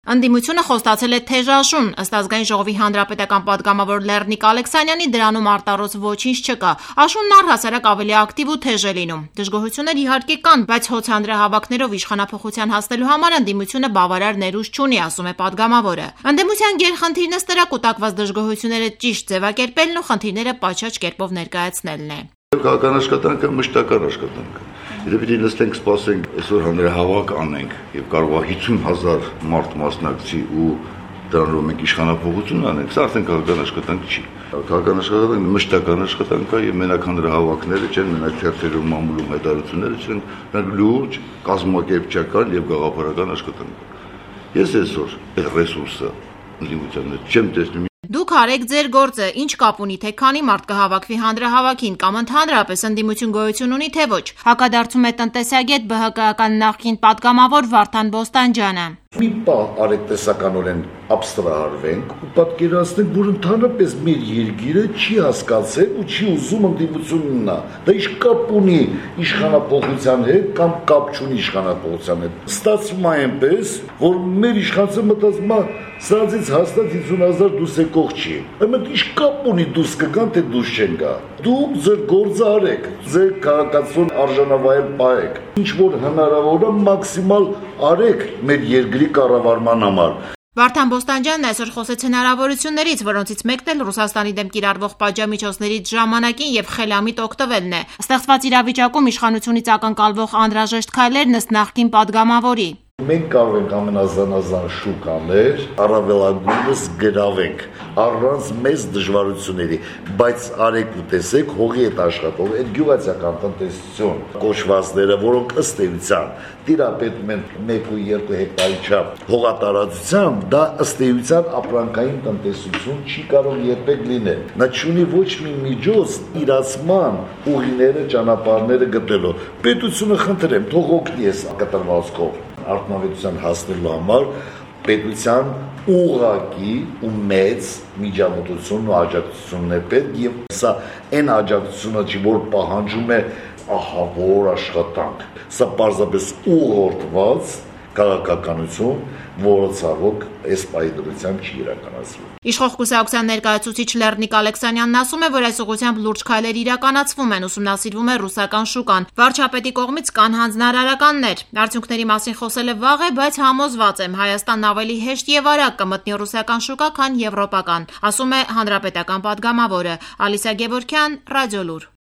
Ընդդիմությունը խոստացել է թեժաշուն, ըստ Ազգային ժողովի հանրապետական պատգամավոր Լեռնիկ Ալեքսանյանի դրանում արտառոց ոչինչ չկա, աշունն առհասարակ ավելի ակտիվ ու թեժ է լինում։ Դժգոհություններ իհարկե կան, բայց հոցհանրահավաքներով իշխանափոխության հասնելու համար ընդդիմությունը բավարար ներուժ չունի, ասում է պատգամավորը։ Ընդդիմության գերխնդիրն ըստ նրա կուտակված դժգոհությունները ճիշտ ձևակերպելն ու խնդիրները պատշաճ կերպով ներկայացնելն է։ Քաղաքական աշխատանքը մշտական աշխատանք է։ Եթե պիտի նստենք, սպասենք, այսօր հանրահավաք անենք եւ կարող է 50,000 մարդ մասնակցի ու դրանով մենք իշխանափոխություն անենք, սա արդեն քաղաքական աշխատանք չի։ Քաղաքական աշխատանքը մշտական աշխատանք է եւ մենակ հանրահավաքները չեն, մենակ թերթերում մամուլում հայտարարությունները չեն, մենք լուրջ կազմակերպչական եւ գաղափարական աշխատանք է։ Ես այսօր այդ ռեսուրսը ընդդիմության մեջ չեմ տեսնում։ Դուք արեք ձեր գործը, ինչ կապ ունի, թե քանի մարդ կհավաքվի հանրահավաքին կամ ընդհանրապես ընդդիմություն գոյություն ունի, թե ոչ, հակադարձում է տնտեսագետ ԲՀԿ-ական նախկին պատգամավոր Վարդան Բոստանջյանը։ Մի պահ արեկտեսականորեն աբստրահարվենք ու պատկերացնենք, որ ընդհանրապես մեր երկիրը չի հասկացել ու չի ուզում ընդդիմություն ունենա։ Դա ինչ կապ ունի իշխանափոխության հետ կամ կապ չունի իշխանափոխության հետ։ Ստացվում է այնպես, որ մեր իշխանությունը մտածում է սրանցից հաստատ 50,000 դուրս եկող չի։ Այդ ինչ կապ ունի դուրս կգան, թե դուրս չեն գա։ Դուք ձեր գործը արեք, ձեր քաղաքացիական արժանավայել պահեք։ Ինչ որ հնարավոր է մաքսիմալ արեք մեր երկրի կառավարման համար։ Վարդան Բոստանջյանն այսօր խոսեց հնարավորություններից, որոնցից մեկն էլ Ռուսաստանի դեմ կիրառվող պատժամիջոցներից ժամանակին եւ խելամիտ օգտվելն է։ Ստեղծված իրավիճակում իշխանությունից ակնկալվող անհրաժեշտ քայլերն ըստ նախկին պատգամավորի։ Մենք կարող ենք ամենազանազան շուկ անել, առավելագույնս գրավենք առանց մեծ դժվարությունների, բայց արեք ու տեսեք հողի հետ աշխատող այդ գյուղացիական տնտեսություն կոչվածները, որոնք ըստ էության տիրապետում են 1-2 հեկտարի չափ հողատարածության, դա ըստ էության ապրանքային տնտեսություն չի կարող երբեք լինել։ Նա չունի ոչ մի միջոց իրացման ուղիները, ճանապարհները գտնելու։ Պետությունը խնդրեմ, թող օգնի այս կտրվածքով արդյունավետության հասնելու համար պետության ուղղակի ու մեծ միջամտություն ու աջակցությունն է պետք եւ սա այն աջակցությունը չի, որ պահանջում է ահավոր աշխատանք, սա պարզապես ուղղորդված քաղաքականություն, որը ցավոք այս պայդրությամբ չի իրականացվում։ Իշխող կուսակցության ներկայացուցիչ Լեռնիկ Ալեքսանյանն ասում է, որ այս ուղղությամբ լուրջ քայլեր իրականացվում են, ուսումնասիրվում է ռուսական շուկան։ Վարչապետի կողմից կան հանձնարարականներ։ Արդյունքների մասին խոսելը վաղ է, բայց համոզված եմ, Հայաստանն ավելի հեշտ եւ արագ կմտնի ռուսական շուկա, քան եվրոպական, ասում է հանրապետական պատգամավորը։ Ալիսա Գևորգյան, Ռադիոլուր։